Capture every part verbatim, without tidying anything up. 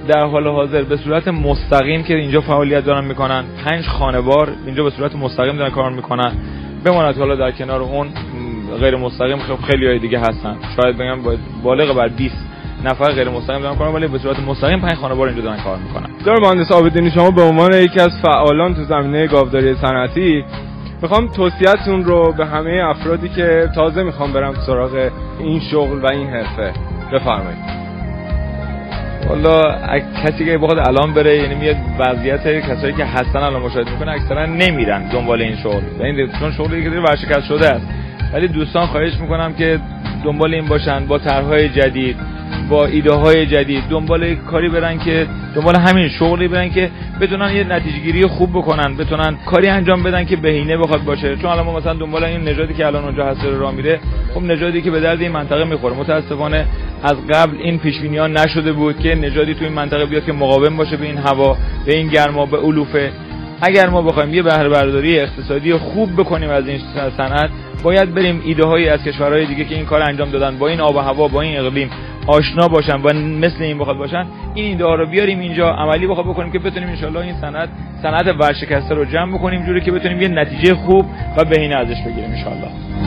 در حال حاضر به صورت مستقیم که اینجا فعالیت دارن میکنن، پنج خانوار اینجا به صورت مستقیم دارن کار میکنن. بماند حالا در کنار اون غیر مستقیم خب خیلی های دیگه هستن، شاید بگم بالغ بر بیست نفر غیر مستقیم دارن کار میکنن، ولی به صورت مستقیم پنج خانوار اینجا دارن کار میکنن. دکتر مهندس عابدینی، شما به عنوان یکی از فعالان تو زمینه گاوداری صنعتی میخوام توصیه‌تون رو به همه افرادی که تازه میخوام برم سراغ این شغل و این حرفه بفرمایید. والا کسی که بخواد الان بره، یعنی میاد وضعیت کسایی که هستن الان مشاهده میکنه اکثرا نمیرن دنبال این شغل، یعنی چون شغلی که دیگه ورشکست شده است. ولی دوستان خواهش میکنم که دنبال این باشن، با طرح‌های جدید، با ایده‌های جدید دنبال کاری برن که دنبال همین شغلی برن که بتونن یه نتیجه‌گیری خوب بکنن، بتونن کاری انجام بدن که بهینه بخواد باشه. چون الان ما مثلا دنبال این نژادی که الان اونجا هست راه میره، خب نژادی که به درد این منطقه میخوره. متاسفانه از قبل این پیش‌بینی‌ها نشده بود که نژادی تو این منطقه بیاد که مقاوم باشه به این هوا، به این گرما، به علوفه. اگر ما بخوایم یه بهره برداری اقتصادی خوب بکنیم از این صنعت، باید بریم ایده هایی از کشورهای دیگه که این کار انجام دادن، با این آب و هوا، با این اقلیم آشنا باشن و مثل این بخواد باشن، این ایده ها رو بیاریم اینجا عملی بخواد بکنیم که بتونیم ان شاءالله این صنعت صنعت ورشکسته رو جمع بکنیم جوری که بتونیم یه نتیجه خوب و بهینه ازش بگیریم ان شاءالله.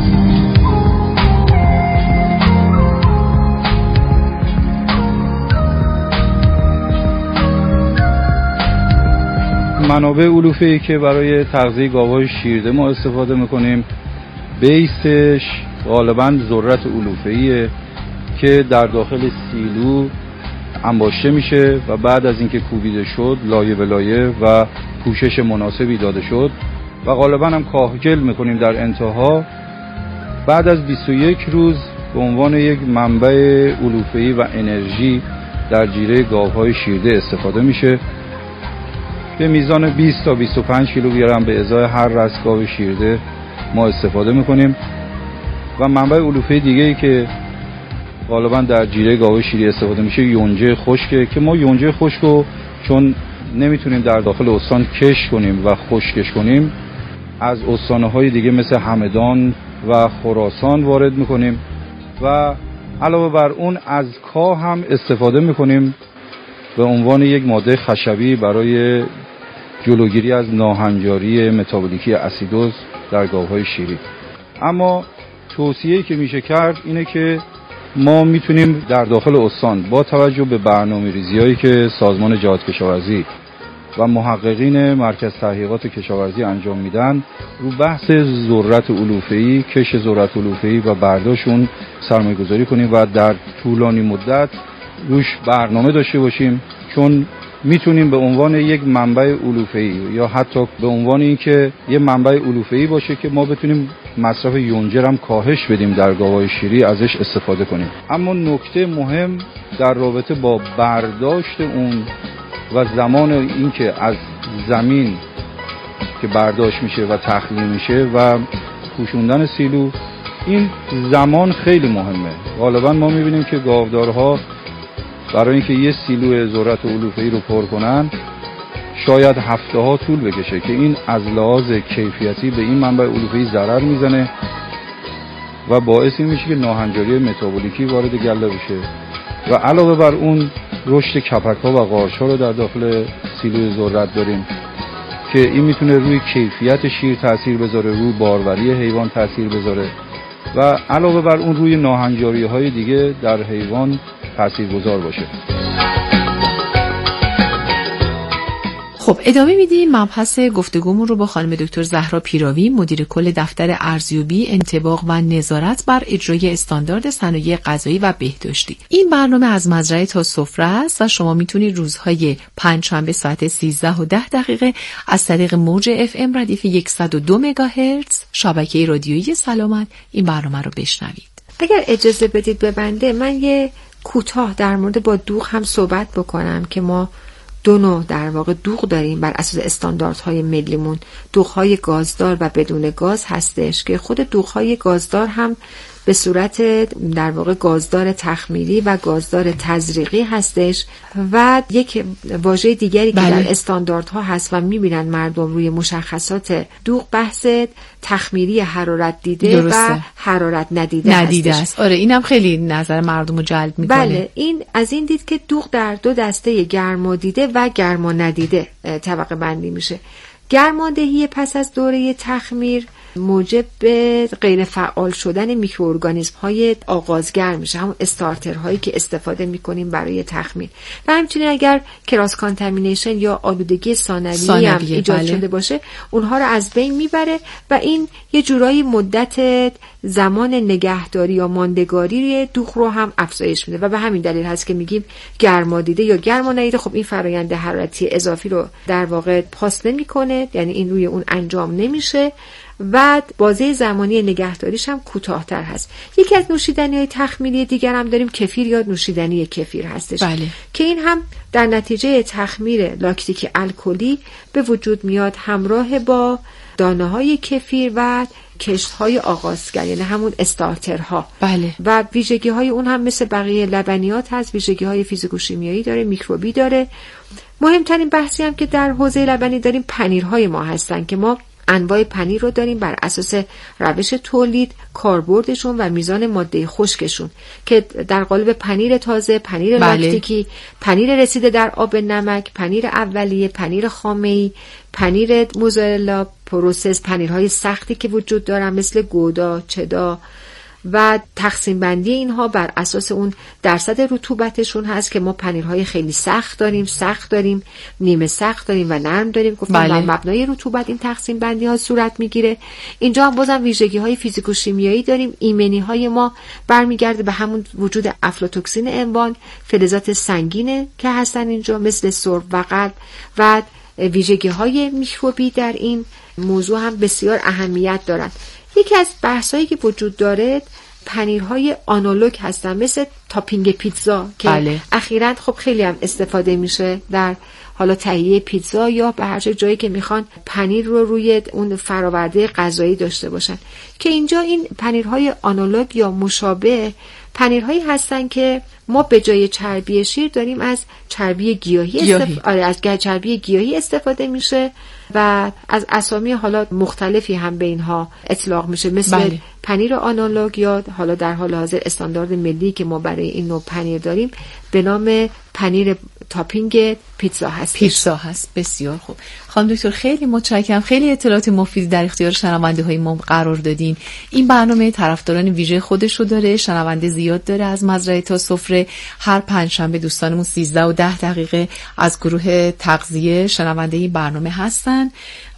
منابع علوفه‌ای که برای تغذیه گاوهای شیرده ما استفاده میکنیم، بیسش غالباً ذرت علوفه‌ایه که در داخل سیلو انباشته میشه و بعد از اینکه کوبیده شد لایه به لایه و پوشش مناسبی داده شد و غالباً هم کاهگل میکنیم در انتها. بعد از بیست و یک روز به عنوان یک منبع علوفه‌ای و انرژی در جیره گاوهای شیرده استفاده میشه. به میزان بیست تا بیست و پنج کیلوگرم به ازای هر رأس گاو شیرده ما استفاده میکنیم. و منبع علوفه دیگه ای که غالبا در جیره گاو شیری استفاده میشه یونجه خشکه که ما یونجه خشک رو چون نمیتونیم در داخل استان کش کنیم و خشکش کنیم، از استانهای دیگه مثل همدان و خراسان وارد میکنیم و علاوه بر اون از کاه هم استفاده میکنیم به عنوان یک ماده خشبی برای جلوگیری از ناهنجاری متابولیکی اسیدوز در گاوهای شیری. اما توصیه‌ای که میشه کرد اینه که ما میتونیم در داخل استان با توجه به برنامه‌ریزی‌هایی که سازمان جهاد کشاورزی و محققین مرکز تحقیقات کشاورزی انجام میدن رو بحث ذرت علوفه‌ای، کش ذرت علوفه‌ای و برداشتون سرمایه‌گذاری کنیم و در طولانی مدت روش برنامه داشته باشیم، چون میتونیم به عنوان یک منبع علوفه‌ای یا حتی به عنوان اینکه یه منبع علوفه‌ای باشه که ما بتونیم مصرف یونجه هم کاهش بدیم در گاوهای شیری ازش استفاده کنیم. اما نکته مهم در رابطه با برداشت اون و زمان اینکه از زمین که برداشت میشه و تخلیه میشه و پوشوندن سیلو، این زمان خیلی مهمه. غالبا ما میبینیم که گاودارها برای اینکه یه سیلو ذرت علوفه‌ای رو پر کنن شاید هفته ها طول بکشه که این از لحاظ کیفیتی به این منبع علوفه‌ای ضرر میزنه و باعث این میشه که ناهنجاری متابولیکی وارد گله بشه و علاوه بر اون رشد کپک‌ها و قارچ‌ها رو در داخل سیلو ذرت داریم که این میتونه روی کیفیت شیر تاثیر بذاره، روی باروری حیوان تاثیر بذاره و علاوه بر اون روی ناهنجاری‌های دیگه در حیوان تاثیرگذار باشه. خب ادامه میدیم مبحث گفتگومون رو با خانم دکتر زهرا پیراوی، مدیر کل دفتر ارزیابی، انطباق و نظارت بر اجرای استاندارد صنایع غذایی و بهداشتی. این برنامه از مزرعه تا سفره است و شما میتونید روزهای پنجشنبه ساعت سیزده و ده دقیقه از طریق موج اف ام ردیف صد و دو مگاهرتز شبکه رادیویی سلامت این برنامه رو بشنوید. اگر اجازه بدید به بنده من یه کوتاه در مورد با دوغ هم صحبت بکنم که ما دو نوع در واقع دوغ داریم بر اساس استانداردهای ملیمون. دوغ‌های گازدار و بدون گاز هستش که خود دوغ‌های گازدار هم به صورت در واقع گازدار تخمیری و گازدار تزریقی هستش. و یک واژه دیگری که بله. در استانداردها هست و میبینن مردم روی مشخصات دوغ بحث تخمیری حرارت دیده درسته. و حرارت ندیده, ندیده هستش. است. آره اینم خیلی نظر مردم رو جلب میکنه. بله، این از این دید که دوغ در دو دسته گرما دیده و گرما ندیده طبقه بندی میشه. گرمادهی پس از دوره تخمیر موجب به غیر فعال شدن میکروارگانیسم های آغازگر میشه، همون استارترهایی که استفاده میکنیم برای تخمیر. و همچنین اگر کراس کانتامینیشن یا آلودگی ثانویه هم ایجاد بله. شده باشه، اونها رو از بین میبره و این یه جورایی مدت زمان نگهداری یا ماندگاری دوغ رو هم افزایش میده و به همین دلیل هست که میگیم گرمادیده یا گرما ندیده. خب این فرآیند حرارتی اضافی رو در واقع پاس نمیکنه، یعنی این روی اون انجام نمیشه و بازه زمانی نگهداریش هم کوتاه‌تر هست. یکی از نوشیدنی‌های تخمیری دیگر هم داریم، کفیر یا نوشیدنی کفیر هستش بله. که این هم در نتیجه تخمیر لاکتیک الکلی به وجود میاد همراه با دانه‌های کفیر و کشت‌های آغازگر، یعنی همون استارترها. بله. و ویژگی‌های اون هم مثل بقیه لبنیات هست، ویژگی‌های فیزیکوشیمیایی داره، میکروبی داره. مهمترین بحثی هم که در حوزه لبنی داریم پنیرهای ما هستن که ما انواع پنیر رو داریم بر اساس روش تولید، کاربردشون و میزان ماده خشکشون که در قالب پنیر تازه، پنیر بله. لاکتیکی، پنیر رسیده در آب نمک، پنیر اولیه، پنیر خامه‌ای، پنیر موزارلا، پروسس، پنیرهای سختی که وجود دارن مثل گودا، چدا و تقسیم بندی اینها بر اساس اون درصد رطوبتشون هست که ما پنیرهای خیلی سخت داریم، سخت داریم، نیمه سخت داریم و نرم داریم. گفتم بله. بر مبنای رطوبت این تقسیم بندی ها صورت میگیره. اینجا هم بازم ویژگی های فیزیک و شیمیایی داریم. ایمنی های ما برمیگرده به همون وجود افلاتوکسین انوان، فلزات سنگینه که هستن اینجا مثل سرب و قلب و ویژگی های میکروبی در این موضوع هم بسیار اهمیت دارند. یکی از بحثایی که وجود داره پنیرهای آنالوگ هستن مثل تاپینگ پیتزا که بله. اخیراً خب خیلی هم استفاده میشه در حالا تهیه پیتزا یا به هر جایی که میخوان پنیر رو روی اون فراورده غذایی داشته باشن، که اینجا این پنیرهای آنالوگ یا مشابه پنیرهایی هستن که ما به جای چربی شیر داریم از چربی گیاهی, گیاهی. استف... آره از چربی گیاهی استفاده میشه و از اسامی حالا مختلفی هم به اینها اطلاق میشه مثل بله. پنیر آنالوگ یا حالا در حال حاضر استاندارد ملی که ما برای این نوع پنیر داریم به نام پنیر تاپینگ پیتزا هست. پیتزا هست. بسیار خوب. خانم دکتر خیلی متشکرم، خیلی اطلاعات مفیدی در اختیار شنونده های ما قرار دادین. این برنامه طرفداران ویژه خودش رو داره، شنونده زیاد داره از مزرعه تا سفره. هر پنجشنبه دوستانمون سیزده و ده دقیقه از گروه تغذیه شنونده این برنامه هستن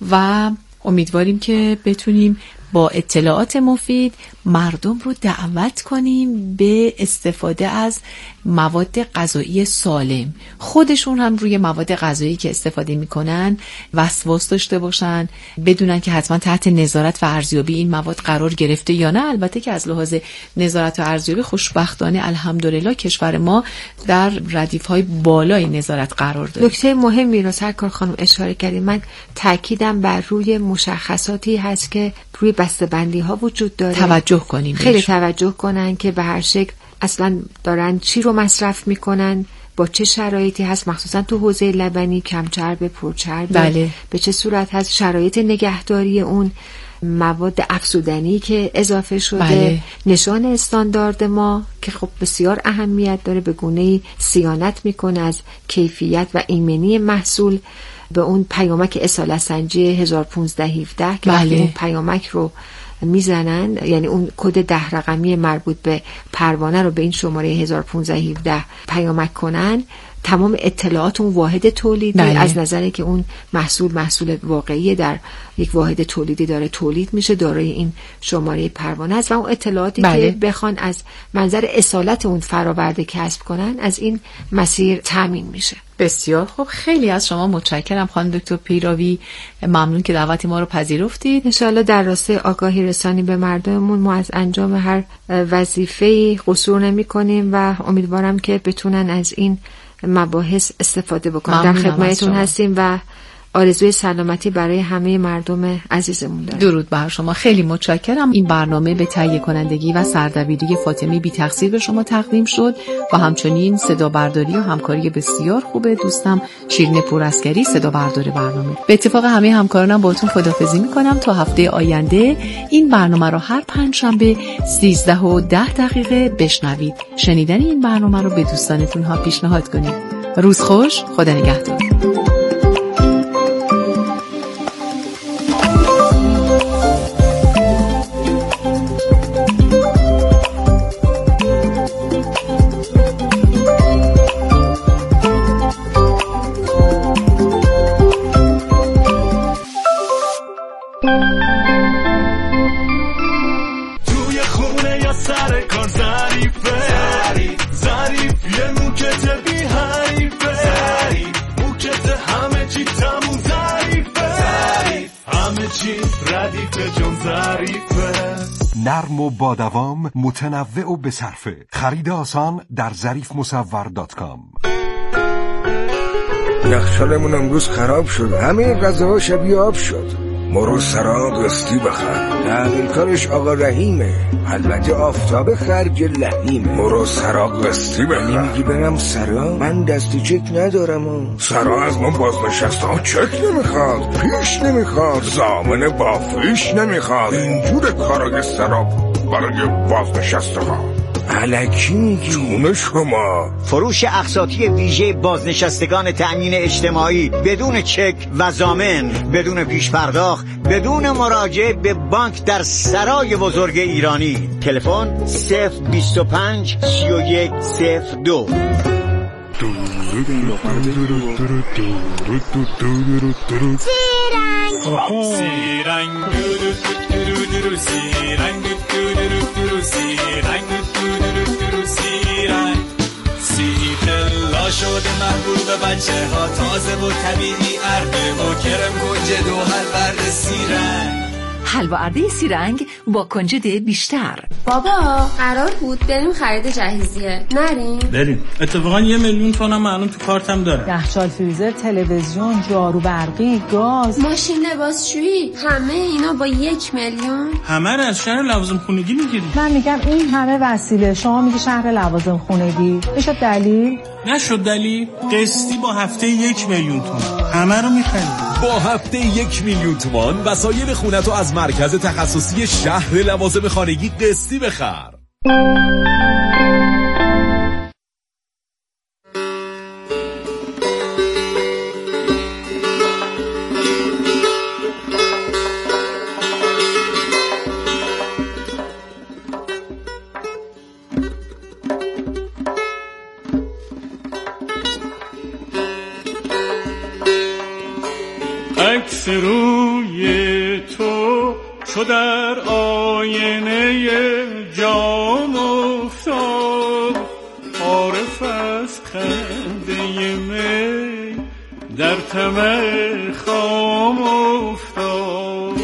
و امیدواریم که بتونیم با اطلاعات مفید مردم رو دعوت کنیم به استفاده از مواد غذایی سالم. خودشون هم روی مواد غذایی که استفاده میکنن وسواس داشته باشن، بدونن که حتما تحت نظارت و ارزیابی این مواد قرار گرفته یا نه. البته که از لحاظ نظارت و ارزیابی خوشبختانه الحمدلله کشور ما در ردیف‌های بالای نظارت قرار داره. نکته مهمی رو سرکار خانم اشاره کردید. من تاکیدم بر روی مشخصاتی هست که روی بسته‌بندی ها وجود داره. توجه کنیم. خیلی بهش. توجه کنن که به هر شکل اصلا دارن چی رو مصرف میکنن، با چه شرایطی هست، مخصوصا تو حوزه لبنی کم چرب پرچرب، بله. به چه صورت هست، شرایط نگهداری اون مواد افزودنی که اضافه شده، بله. نشان استاندارد ما که خب بسیار اهمیت داره، به گونه‌ای صیانت میکنه از کیفیت و ایمنی محصول، به اون پیامک اصالت سنجی هزار و پانصد و هفده که بله. اون پیامک رو میزنن، یعنی اون کد ده رقمی مربوط به پروانه رو به این شماره هزار و پانصد و هفده پیامک کنن، تمام اطلاعات اون واحد تولیدی بله. از نظری که اون محصول محصول واقعی در یک واحد تولیدی داره تولید میشه دارای این شماره پروانه است و اون اطلاعاتی بله. که بخوان از منظر اصالت اون فراورده کسب کنن از این مسیر تامین میشه. بسیار خوب، خیلی از شما متشکرم خانم دکتر پیراوی، ممنون که دعوت ما رو پذیرفتید. انشاءالله در راسته آگاهی رسانی به مردممون ما از انجام هر وظیفه‌ای قصور نمی‌کنیم و امیدوارم که بتونن از این مباحث استفاده بکنن. در خدمتتون هستیم و آرزوی سلامتی برای همه مردم عزیزمون دارم. درود بر شما، خیلی متشکرم. این برنامه به تهیه کنندگی و سردبیری فاطمه بی تقصیر به شما تقدیم شد و همچنین صدا برداری و همکاری بسیار خوب دوستم شیرین پوراسکری صدا بردار برنامه. به اتفاق همه همکارانم باهاتون خداحافظی میکنم تا هفته آینده. این برنامه رو هر پنجشنبه سیزده و ده دقیقه بشنوید. شنیدن این برنامه رو به دوستانتون ها پیشنهاد کنید. روز خوش، خدا نگهدار. توی خونه یا سر کار ظریفه ظریف یه موکت بی حریفه موکت همه چی تموم ظریفه همه چی ردیفه جون ظریفه. نرم و با دوام، متنوع و بصرفه. خرید آسان در ظریف مصور دات کام. یخچالمون امروز خراب شد، همه غذاها شبیه آب شد. مرو سراغ قسطی بخر، تحویلکارش آقا رحیمه، البته آفتاب خرج لحیمه. مرو سراغ قسطی بخر. نمیگی برم سرا؟ من دستی چک ندارم و سرا از من بازنشسته ها چک نمیخواد، پیش نمیخواد، ضامن با فیش نمیخواد. اینجور کارای سرا برای بازنشسته ها. الکی میگی؟ چونه شما؟ فروش اقساطی ویژه بازنشستگان تأمین اجتماعی بدون چک و ضامن، بدون پیش پرداخت، بدون مراجعه به بانک در سرای بزرگ ایرانی. تلفن صفر بیست و پنج سی و یک صفر دو. شده محبوب بچه ها، تازه و طبیعی، ارده و کرم کنجد و حلورد سیرنگ. حلوا ارده سیرنگ با کنجد بیشتر. بابا قرار بود بریم خرید جهیزیه، نریم؟ بریم. اتفاقا یه میلیون تومنم الان تو کارتم داره. یخچال، فریزر، تلویزیون، جارو برقی، گاز، ماشین لباسشویی، همه اینا با یک میلیون. همه رو از شهر لوازم خونگی میگیری. من میگم این همه وسیله، شما میگی شهر لوازم خونگی. میشد دلیل؟ نشد دلیل. قسطی با هفته یک میلیون تومان همه رو میخریم. با هفته یک میلیون تومان وسایل خونتو از مرکز تخصصی شهر لوازم خانگی قسطی بخر. عکس روی تو چو در آینه جام افتاد، عارف از خنده می در طمع خام افتاد.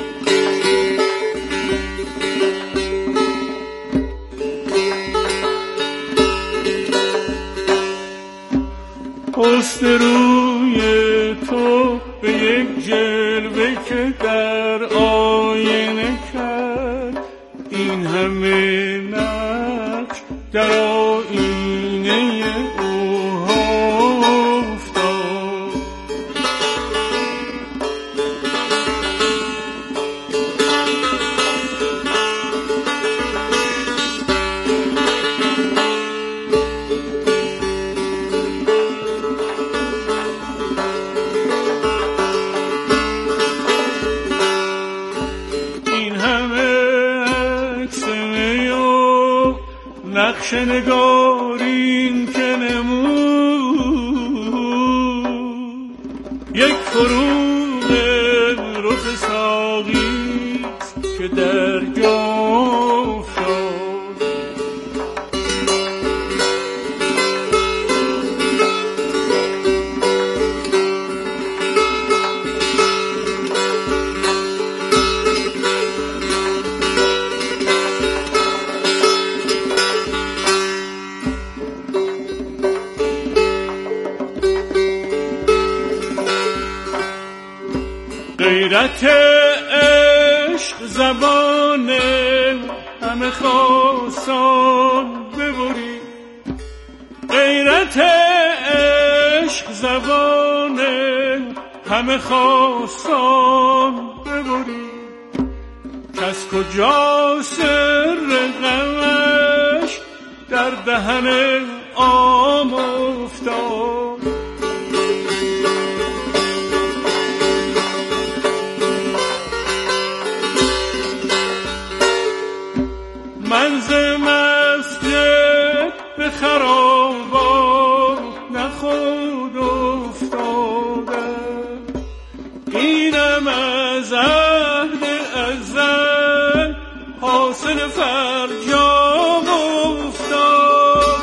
حسن روی تو به یک جلوه که در آینه کرد، این همه نقش در آینه او افتاد. نقش نگارین که نمود، یک فروغ رخ ساقیست که در جام افتاد. غیرت عشق زبان همه خاصان ببری، غیرت عشق زبان همه خاصان ببری، کس کجا سر غمش در دهن عام افتاد. من ز مسجد به خرابات نه خود افتادم، اینم از عهد ازل حاصل فرجام افتاد.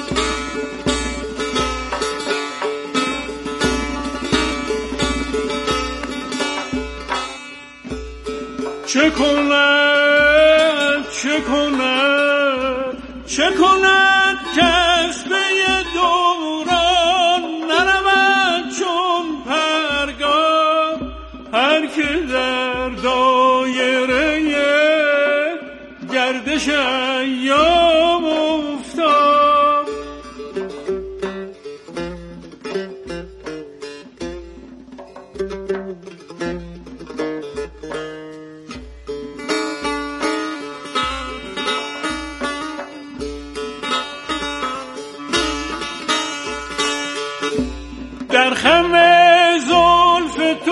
چه کند چه کند چه کند کسبه دوران نرود چون پرگار، هر که در دایره گردش ایام افتاد. در خم زلف تو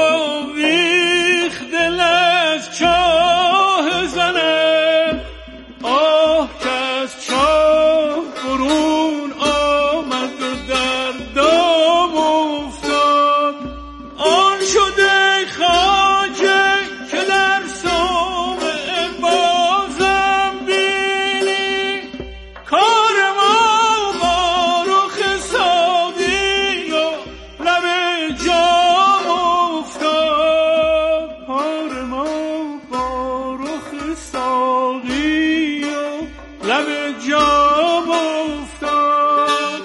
آویخت دل از چاه زنم، آه که از چاه برون آمد و در دام افتاد. آن شده خواجه که در صومعه بازم بینی، کار ما با رخ سادی و لب جام افتاد، کار ما با رخ ساقی و لب جام افتاد.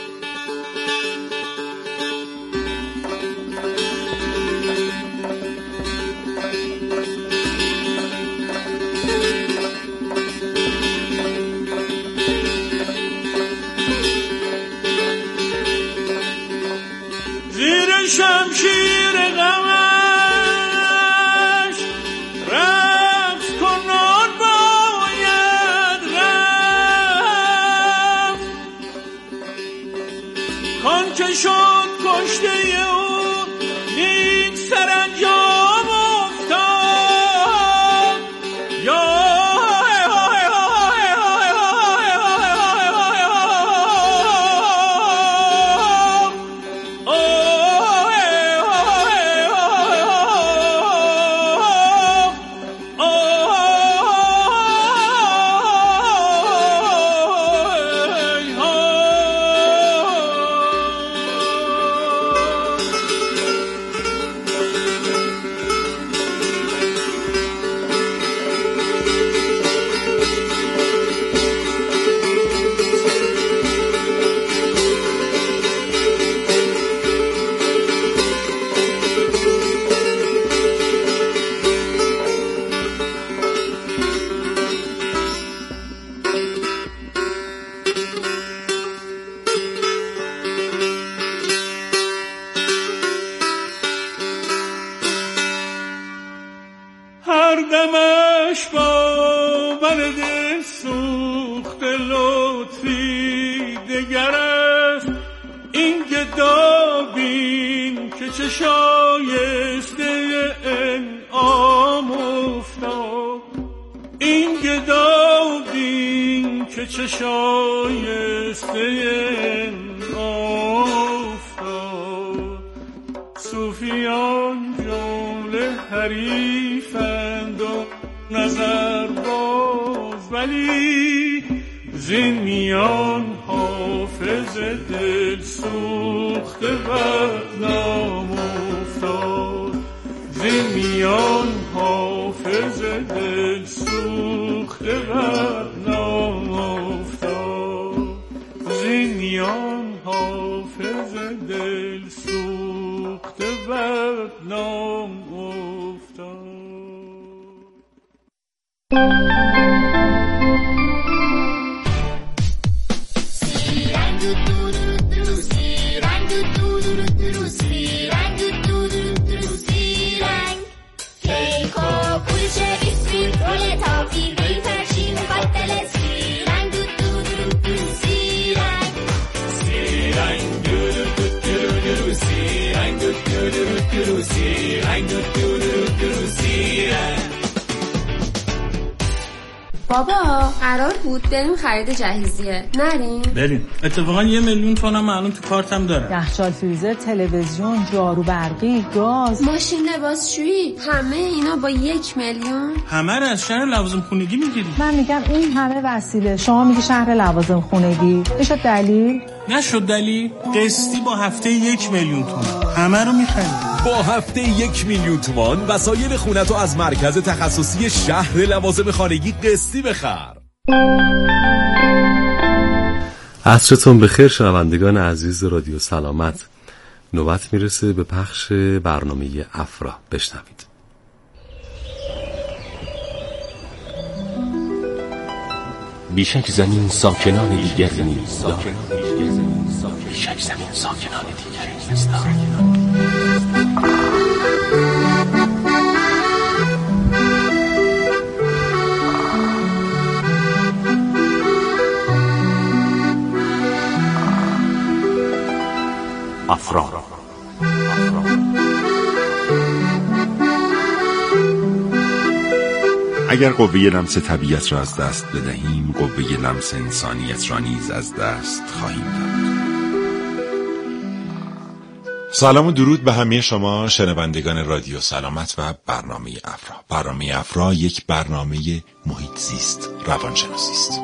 زیر شمشیر غمش رقص کنان باید رفت، کان که شد کشته او نیک سرانجام افتاد. یا هر دمش با برد سوخت لطفی دگر است، این گدابین که چه شایسته انعام افتاد، این گدابین که چه شایسته انعام افتاد. صوفیان جمله حریفند و نظر باز، ولی زین میان حافظ دل سوخته بدنام افتاد، زین میان حافظ دل سوخته بدنام افتاد، زین میان حافظ دل سوخته بدنام افتاد. بابا قرار بود بریم خرید جهیزیه، نریم؟ بریم. اتفاقا یه میلیون تومنم الان تو کارتم دارم. یخچال، فریزر، تلویزیون، جارو برقی، گاز، ماشین لباسشویی، همه اینا با یک میلیون؟ همه رو از شهر لوازم خونگی میگیری. من میگم این همه وسیله، شما میگی شهر لوازم خونگی. نشد دلیل؟ نشد دلیل. قسطی با هفته یک میلیون تومان همه رو میخریم. با هفته یک میلیون تومان وسایل خونتو از مرکز تخصصی شهر لوازم خانگی قسطی بخر. عصرتون بخیر شنوندگان عزیز رادیو سلامت. نوبت میرسه به پخش برنامه افرا. بشنوید. بیشک زمین ساکنان دیگری نیست دارد. بیشک زمین ساکنان دیگری نیست دارد. افرا. اگر قوه لمس طبیعت را از دست بدهیم، قوه لمس انسانیت را نیز از دست خواهیم داد. سلام و درود به همه شما شنوندگان رادیو سلامت و برنامه افرا. برنامه افرا یک برنامه محیط زیست روانشناسی است.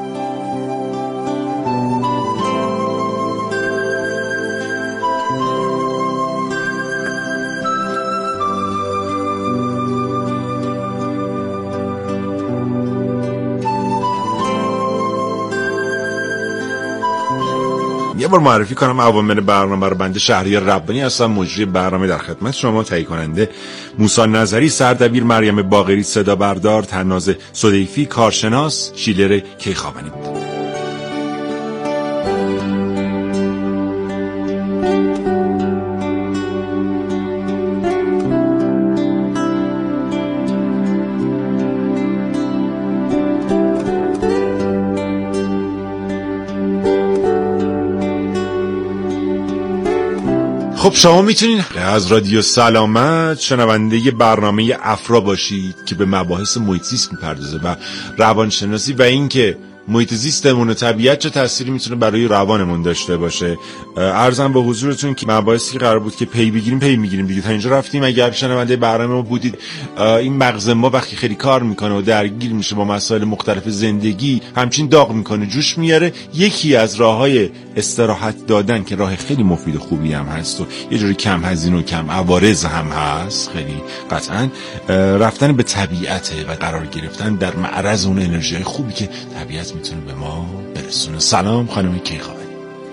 یه بار معرفی کنم عوامل برنامه رو. بنده شهریار ربانی هستم، مجری برنامه. در خدمت شما تهیه کننده موسی نظری، سردبیر مریم باقری، صدا بردار تناز صدیفی، کارشناس شیلر کیخوابانی بود. خب شما میتونین از رادیو سلامت شنونده برنامه افرا باشید که به مباحث محیط زیست میپردازه و روانشناسی و اینکه محیط زیستمون و طبیعت چه تأثیری میتونه برای روانمون داشته باشه. عرضم به حضورتون که مباحثی قرار بود که پی بگیریم پی میگیریم دیگه. تا اینجا رفتیم. اگر شنونده برنامه ما بودید، این مغز ما وقتی خیلی کار میکنه و درگیر میشه با مسائل مختلف زندگی، همچین داغ میکنه، جوش میاره. یکی از راههای استراحت دادن که راه خیلی مفید خوبی هم هست و یه جوری کم هزینه و کم عوارض هم هست، خیلی قطعا رفتن به طبیعته و قرار گرفتن در معرض اون انرژی خوبی که طبیعت میتونه به ما برسونه. سلام خانم کیخوابانی.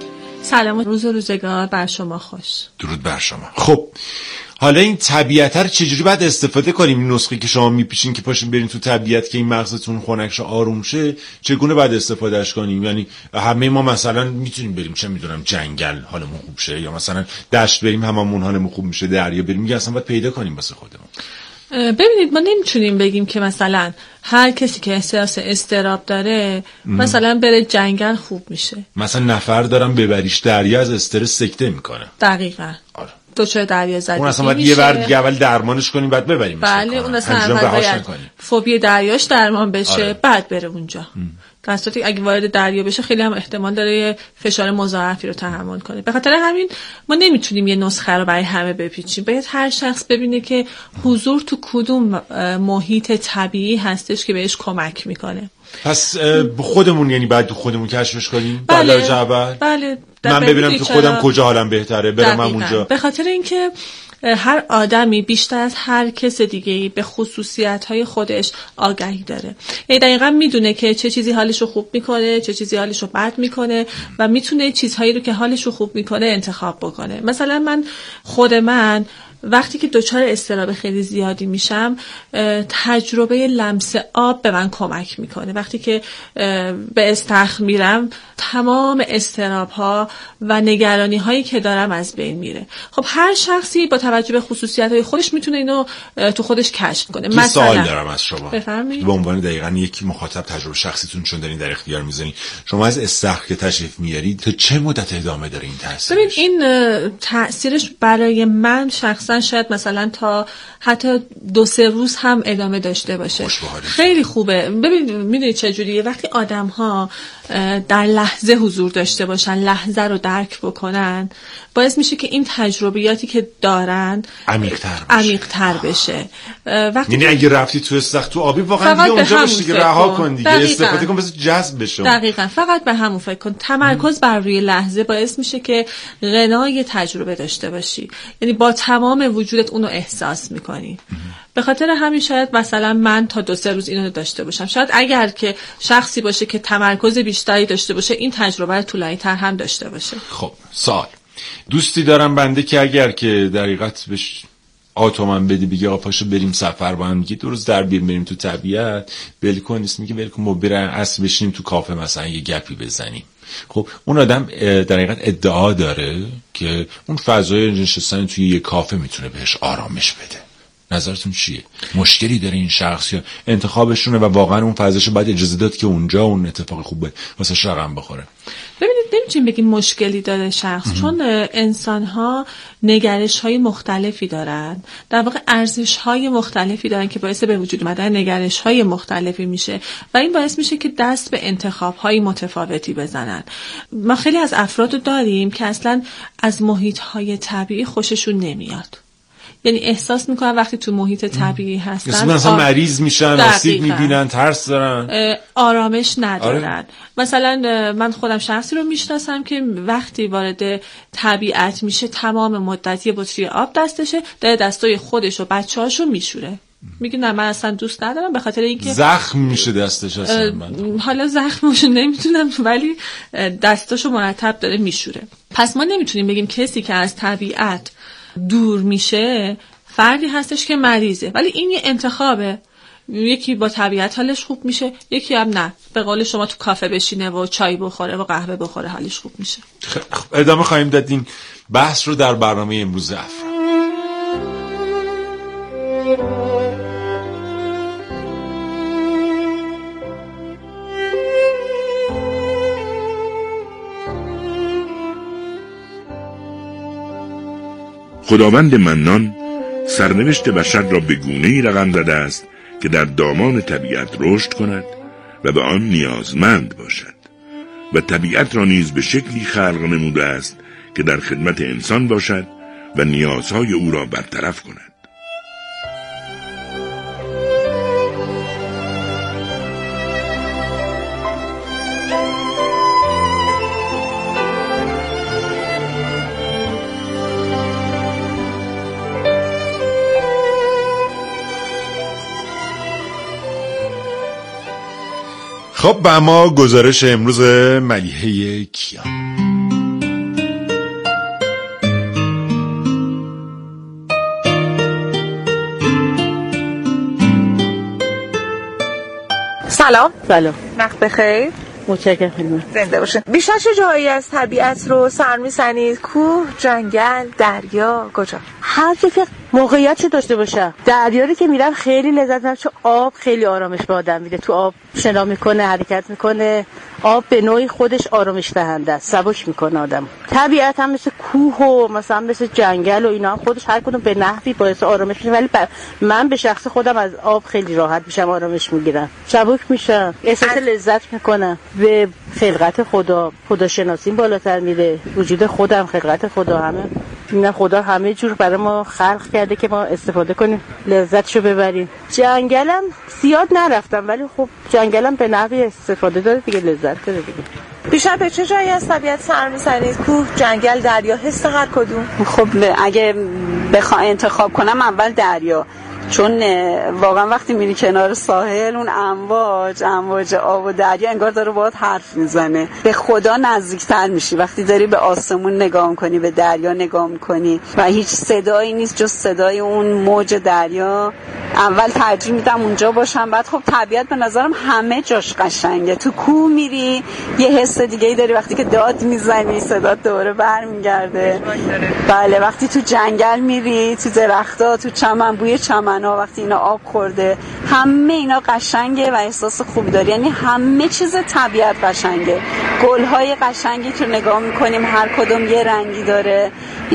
سلام، روز و روزگار بر شما خوش. درود بر شما. خب حالا این طبیعت رو چجوری باید استفاده کنیم؟ این نسخه که شما میپیشین که پاشین برین تو طبیعت که این مغزتون خنک‌شه آروم شه، چگونه باید استفادهش کنیم؟ یعنی همه ما مثلا میتونیم بریم چه میدونم جنگل حالمون خوب شه، یا مثلا دشت بریم هممون حالمون خوب میشه، دریا بریم، میگه اصلا باید پیدا کنیم واسه خودمون. ببینید ما نمیتونیم بگیم که مثلا هر کسی که احساس استراب داره مثلا بره جنگل خوب میشه. مثلا نفر دارم ببریش دریا از استرس سکته میکنه. دقیقاً. آره. دچار دریا زدگی اون اصلا باید یه بار دیگه اول درمانش کنیم بعد ببریم. بله اون اصلا باید فوبی دریاش درمان بشه. آره. بعد بره اونجا. در صورتی اگه وارد دریا بشه خیلی هم احتمال داره فشار مضاعفی رو تحمل کنه. به خاطر همین ما نمیتونیم یه نسخه رو برای همه بپیچیم. باید هر شخص ببینه که حضور تو کدوم محیط طبیعی هستش که بهش کمک میکنه. پس خودمون یعنی بعد تو خودمون کشفش کنیم. بله. بله. من ببینم تو خودم کجا حالم بهتره برم اونجا. به خاطر اینکه هر آدمی بیشتر از هر کس دیگه‌ای به خصوصیت‌های خودش آگاهی داره. یعنی دقیقاً میدونه که چه چیزی حالش رو خوب میکنه، چه چیزی حالش رو بد میکنه و میتونه چیزهایی رو که حالش رو خوب میکنه انتخاب بکنه. مثلا من خود من وقتی که دچار اضطراب خیلی زیادی میشم، تجربه لمس آب به من کمک میکنه. وقتی که به استخر میرم تمام اضطراب ها و نگرانی هایی که دارم از بین میره. خب هر شخصی با توجه به خصوصیت های خودش میتونه اینو تو خودش کشف کنه. مثلا سوال دارم از شما بفرمایید. به عنوان دقیقاً یک مخاطب تجربه شخصیتون چون دارین در اختیار میذارین، شما از استخر که تشریف میارید تا چه مدت ادامه داره این تاثیر؟ ببین این تاثیرش برای من شخصا شاید مثلا تا حتی دو سه روز هم ادامه داشته باشه. خیلی خوبه. ببین میدونید چه جوریه وقتی آدم‌ها در لحظه حضور داشته باشن، لحظه رو درک بکنن، باعث میشه که این تجربیاتی که دارن عمیق‌تر بشه. عمیق‌تر بشه. وقتی یعنی اگه رفتی تو استخر تو آبی واقعا دیگه اونجا باش دیگه رها کن دیگه، استفاده کن واسه جذب بشه. دقیقاً فقط به همون فکر کن. تمرکز بر روی لحظه باعث میشه که غنای تجربه داشته باشی. یعنی با تمام وجودت اونو احساس میکنی. به خاطر همین شاید مثلا من تا دو سه روز اینو داشته باشم. شاید اگر که شخصی باشه که تمرکز بیشتری داشته باشه این تجربه طولانی‌تر هم داشته باشه. خب سوال دوستی دارم بنده که اگر که در حقیقت بهش آتومن بدی بگی آقا پاشو بریم سفر با هم، میگه دو روز در بیر بریم تو طبیعت، ولکن نیست، میگه ولکن ما بریم اصل بشینیم تو کافه مثلا یه گپی بزنیم. خب اون آدم در حقیقت ادعا داره که اون فضای نشستن توی یه کافه میتونه بهش آرامش بده. نظرتون چیه؟ مشکلی داره این شخص یا انتخابشونه و واقعا اون فضاشو باید اجازه داد که اونجا اون اتفاق خوبه واسه رقم بخوره؟ ببینید نمی‌تونیم بگیم مشکلی داره شخص، چون انسان‌ها نگرش‌های مختلفی دارن، در واقع ارزش‌های مختلفی دارن که باعث به وجود اومدن نگرش‌های مختلفی میشه و این باعث میشه که دست به انتخاب‌های متفاوتی بزنن. ما خیلی از افراد رو داریم که اصلاً از محیط‌های طبیعی خوششون نمیاد. یعنی احساس میکنن وقتی تو محیط طبیعی هستن مثلا آر... مریض میشن، آسیب میبینن، ترس دارن، آرامش ندارن. آره. مثلا من خودم شخصی رو میشناسم که وقتی وارد طبیعت میشه تمام مدت یه بطری آب دستشه، داره دستای خودش و بچه‌هاشو میشوره. میگه نه من اصلا دوست ندارم به خاطر اینکه زخم میشه دستش اصلا. من حالا زخمشو نمیتونم ولی دستاشو مرتب داره میشوره. پس ما نمیتونیم بگیم کسی که از طبیعت دور میشه فردی هستش که مریضه، ولی این یه انتخابه. یکی با طبیعت حالش خوب میشه، یکی هم نه، به قول شما تو کافه بشینه و چای بخوره و قهوه بخوره حالش خوب میشه. خب ادامه خواهیم داد این بحث رو در برنامه امروز افرا. خداوند منان سرنوشت بشر را به گونه‌ای رقم زده است که در دامان طبیعت رشد کند و به آن نیازمند باشد و طبیعت را نیز به شکلی خلق نموده است که در خدمت انسان باشد و نیازهای او را برطرف کند. خب با ما گزارش امروز ملیحه کیان. سلام. سلام. وقت بخیر. متشکرم خیلی. زنده باشین. بیشتر چه جایی از طبیعت رو سر می‌زنید؟ کوه، جنگل، دریا، کجا؟ هر جا که موقعیت داشته باشه. دریا که میرم خیلی لذت میبرم چون آب خیلی آرامش به آدم میده. تو آب شنا میکنه، حرکت میکنه. آب به نوعی خودش آرامش دهنده است، سبک میکنه آدم. طبیعت هم مثل کوه و مثلا مثل جنگل و اینا هم خودش هر کدوم به نحوی باعث آرامش میشه، ولی من به شخص خودم از آب خیلی راحت میشم، آرامش میگیرم، سبک میشم، احساس لذت میکنم. به خلقت خدا، خداشناسیم بالاتر میره. وجود خودم، خلقت خدا، همه اینا خدا همه جور برای ما خلق کرده که ما استفاده کنیم، لذتشو ببریم. جنگلم زیاد نرفتم ولی خب جنگلم به نحوی استفاده داره دیگه، لذت داره دیگه. بیشتر به چه جایی از طبیعت سر می‌زنید؟ کوه، جنگل، دریا، حس هر کدوم؟ خب اگه بخوام انتخاب کنم اول دریا، چون واقعا وقتی میری کنار ساحل اون امواج امواج آب و دریا انگار داره باهات حرف میزنه، به خدا نزدیکتر میشی وقتی داری به آسمون نگاه میکنی، به دریا نگاه میکنی و هیچ صدایی نیست جز صدای اون موج دریا. اول ترجیح میدم اونجا باشم. بعد خب طبیعت به نظرم همه جاش قشنگه. تو کوه میری یه حس دیگه‌ای داری، وقتی که داد میزنی صدات دوره برمیگرده. بله وقتی تو جنگل میری، تو درخت‌ها، تو چمن، بوی چمن‌ها وقتی اینا آب خورده، همه اینا قشنگه و احساس خوبی داری. یعنی همه چیز طبیعت قشنگه. گل‌های قشنگی تو نگاه میکنیم هر کدوم یه رنگی داره.